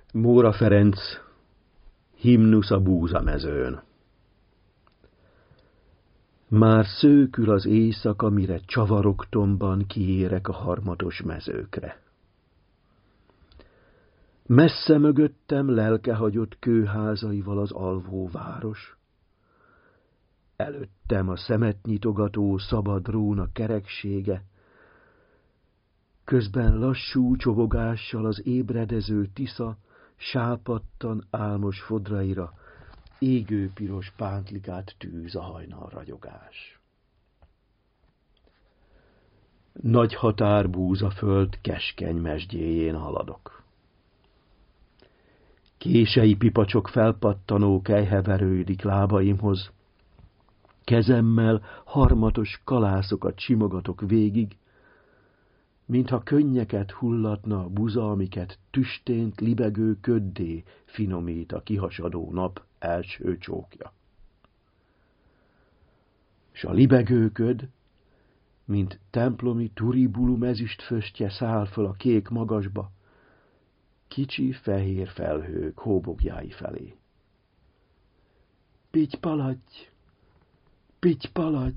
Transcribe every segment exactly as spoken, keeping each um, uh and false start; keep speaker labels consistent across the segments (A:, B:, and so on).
A: Móra Ferenc, himnusz a búzamezőn. Már szőkül az éjszaka, mire csavarogtomban kiérek a harmatos mezőkre. Messze mögöttem lelkehagyott kőházaival az alvó város. Előttem a szemet nyitogató szabad róna kereksége, közben lassú csobogással az ébredező Tisza sápadtan álmos fodraira égő piros pántlikát tűz a hajnal ragyogás. Nagy határbúza föld keskeny mesdjéjén haladok. Kései pipacsok felpattanó kelyhe verődik lábaimhoz, kezemmel harmatos kalászokat simogatok végig, mintha könnyeket hullatna a buza, amiket tüstént libegő köddé finomít a kihasadó nap első csókja. S a libegő köd, mint templomi turibulum ezüstföstje száll föl a kék magasba, kicsi fehér felhők hóbogjái felé. Pitty-palatty, pitty-palatty!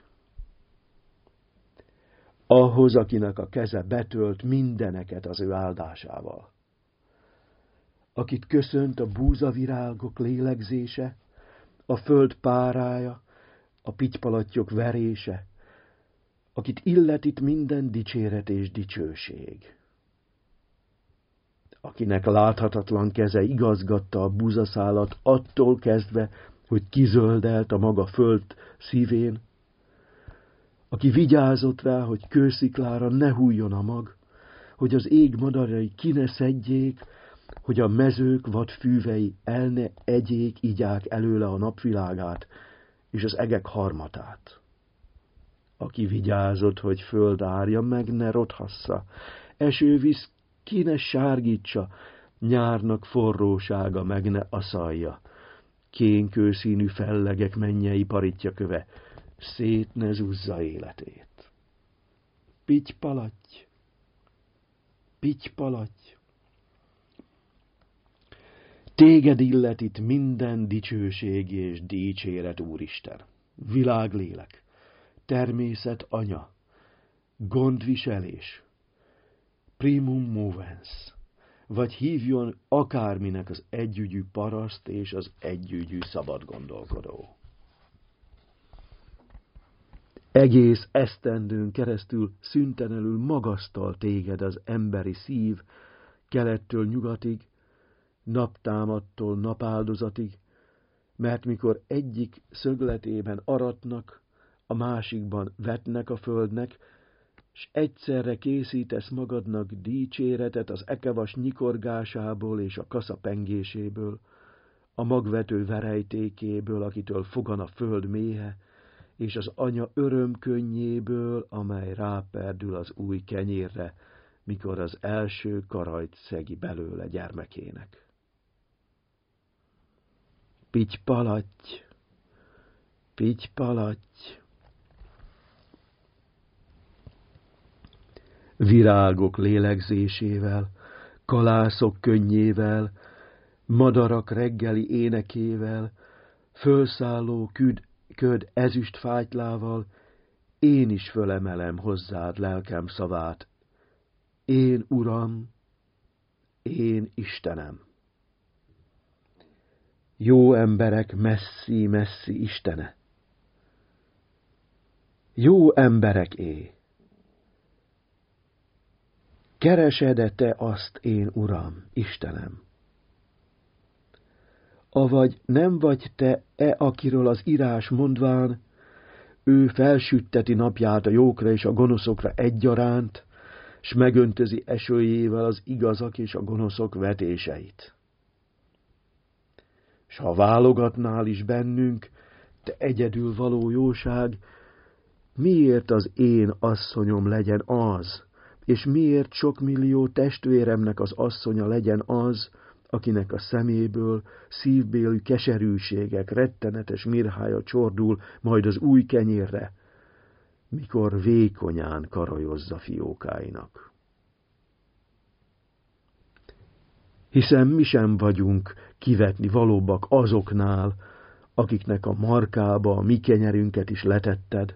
A: Ahhoz, akinek a keze betölt mindeneket az ő áldásával. Akit köszönt a búzavirágok lélegzése, a föld párája, a pitty-palattyok verése, akit illet itt minden dicséret és dicsőség. Akinek láthatatlan keze igazgatta a búzaszálat attól kezdve, hogy kizöldelt a maga föld szívén, aki vigyázott rá, hogy kősziklára ne hújjon a mag, hogy az ég madarai ki ne szedjék, hogy a mezők vadfűvei el ne egyék, igyák előle a napvilágát és az egek harmatát. Aki vigyázott, hogy föld árja meg ne rothassza, esővíz ki ne sárgítsa, nyárnak forrósága meg ne aszalja, kénkőszínű fellegek mennyei paritja köve szét ne zúzza életét. Pitty-palatty, pitty-palatty! Téged illet itt minden dicsőség és dicséret, Úristen, világlélek, természet anya, gondviselés, primum movens, vagy hívjon akárminek az együgyű paraszt és az együgyű szabad gondolkodó. Egész esztendőn keresztül szüntelenül magasztal téged az emberi szív, kelettől nyugatig, naptámadtól napáldozatig, mert mikor egyik szögletében aratnak, a másikban vetnek a földnek, s egyszerre készítesz magadnak dicséretet az ekevas nyikorgásából és a kasza pengéséből, a magvető verejtékéből, akitől fogan a föld méhe, és az anya örömkönnyéből, amely ráperdül az új kenyérre, mikor az első karajt szegi belőle gyermekének. Pitty-palatty, pitty-palatty! Virágok lélegzésével, kalászok könnyével, madarak reggeli énekével, fölszálló küd, köd ezüst fátylával, én is fölemelem hozzád lelkem szavát. Én, Uram, én Istenem. Jó emberek messzi-messzi Istene. Jó emberek é. Keresed-e te azt, én Uram, Istenem? Avagy nem vagy te-e, akiről az írás mondván, ő felsütteti napját a jókra és a gonoszokra egyaránt, s megöntözi esőjével az igazak és a gonoszok vetéseit. S ha válogatnál is bennünk, te egyedül való jóság, miért az én asszonyom legyen az, és miért sok millió testvéremnek az asszonya legyen az, akinek a szeméből szívbélű keserűségek, rettenetes mirhája csordul majd az új kenyérre, mikor vékonyán karajozza fiókáinak. hiszen mi sem vagyunk kivetni valóbbak azoknál, akiknek a markába a mi kenyerünket is letetted.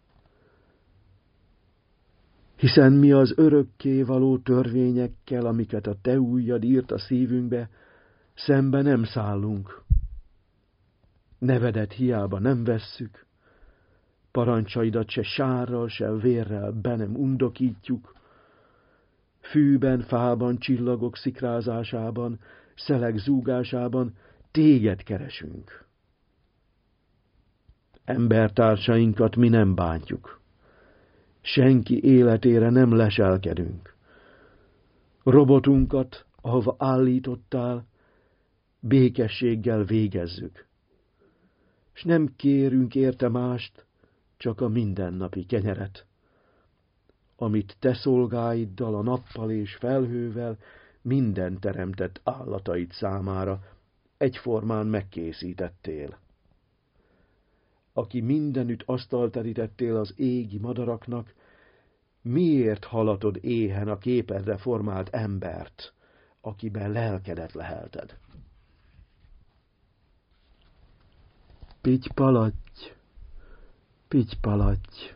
A: Hiszen mi az örökké való törvényekkel, amiket a te ujjad írt a szívünkbe, szembe nem szállunk. Nevedet hiába nem vesszük, parancsaidat se sárral, se vérrel be nem undokítjuk, fűben, fában, csillagok szikrázásában, szelek zúgásában téged keresünk. Embertársainkat mi nem bántjuk, senki életére nem leselkedünk. Robotunkat, ahova állítottál, békességgel végezzük, s nem kérünk érte mást, csak a mindennapi kenyeret, amit te szolgáiddal, a nappal és felhővel minden teremtett állataid számára egyformán megkészítettél. Aki mindenütt asztalt terítettél az égi madaraknak, miért halatod éhen a képedre formált embert, akiben lelkedet lehelted? Pitty-palatty, pitty-palatty.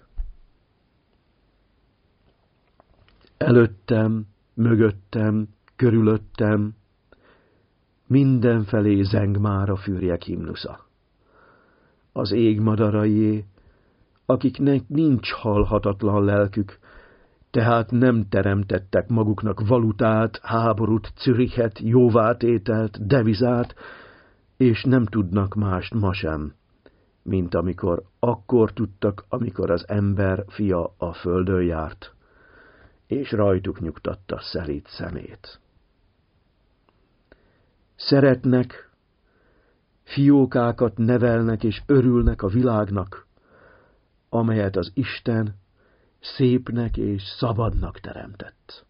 A: Előttem, mögöttem, körülöttem, mindenfelé zeng már a fűrjek himnusza. Az ég madaraié, akiknek nincs halhatatlan lelkük, tehát nem teremtettek maguknak valutát, háborút, Zürichet, jóvátételt, devizát, és nem tudnak mást ma sem, mint amikor akkor tudtak, amikor az ember fia a földön járt, és rajtuk nyugtatta szelíd szemét. Szeretnek, fiókákat nevelnek és örülnek a világnak, amelyet az Isten szépnek és szabadnak teremtett.